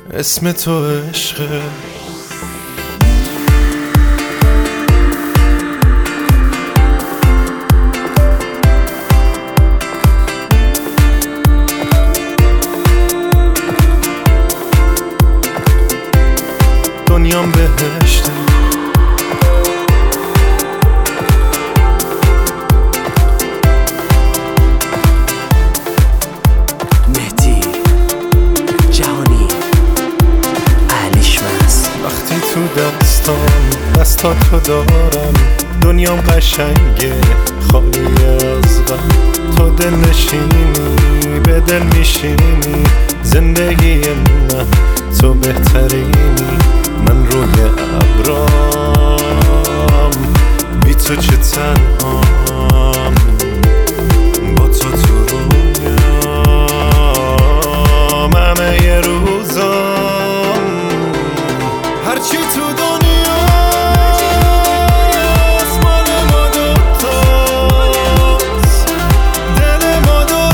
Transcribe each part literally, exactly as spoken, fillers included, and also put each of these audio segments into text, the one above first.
اسم تو عشقه. دنیام بهشته، مهدی جهانی علیشمس. وقتی تو دستام دستاتو دارم دنیام قشنگه خالی از غم. تو دل نشینی به دل میشینی، زندگی من تو بهترینی. من روی ابرام بی تو چه تنهام، با تو تو رویام همه یه روزام. هرچی تو دنیاست مال ما دوتاست، دل ما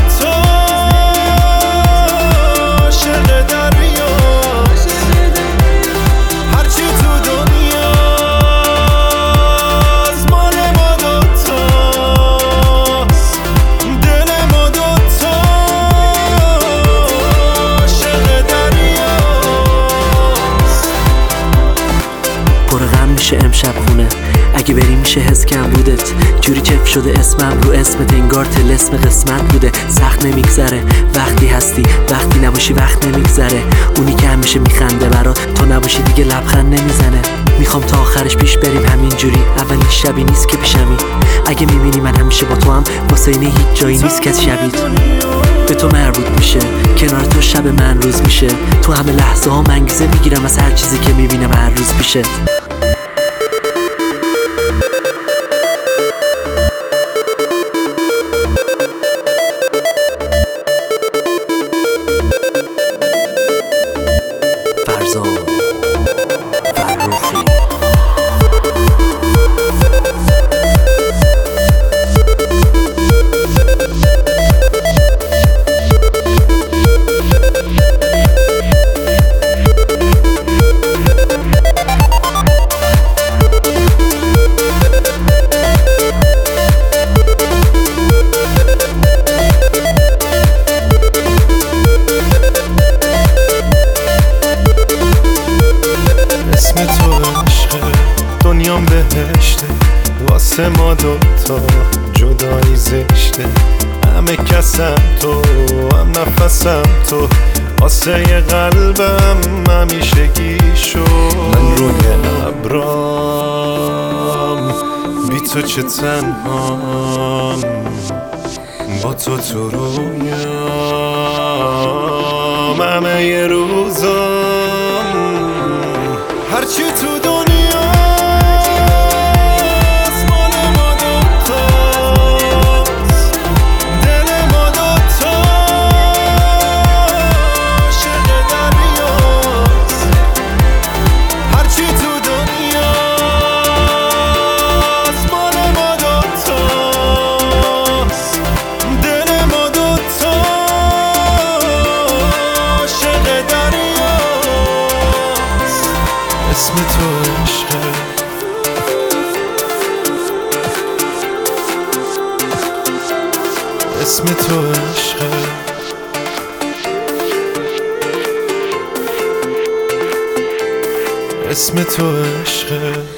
دوتاست، عشق دریاست. هرچی تو دنیاست مال ما دوتاست، دل ما دوتاست، عشق دریاست. پر غم میشه امشب خونه، اگه بری میشه حس کم بودت. جوری چف شده اسمم رو اسمت، انگار طلسم قسمت بوده. سخت نمیگذره وقتی هستی، وقتی نباشی وقت نمیگذره. اونی که همیشه میخنده برات، تو نباشی دیگه لبخند نمیزنه. میخوام تا آخرش پیش بریم همینجوری، اولین شبی نیست که پیشمی. اگه میبینی من همیشه با تو هم، واسه اینه هیچ جایی نیست که شبیت به تو مربوط میشه. کنار تو شب من روز میشه، تو همه لحظه ها انگیزه میگیرم از هر چیزی که میبینم هر روز پیشه. فرزان فرخی دنیام بهشته، واسه ما دوتا جدایی زشته. همه کسم تو، هم نفسم تو، واسه یه قلبم همیشگی شو. من روی ابرام بی تو چه تنهام، با تو تو رویام همه یه روزام. هرچی تو دنیا اسم تو عشقه. اسم تو عشقه. اسم تو عشقه.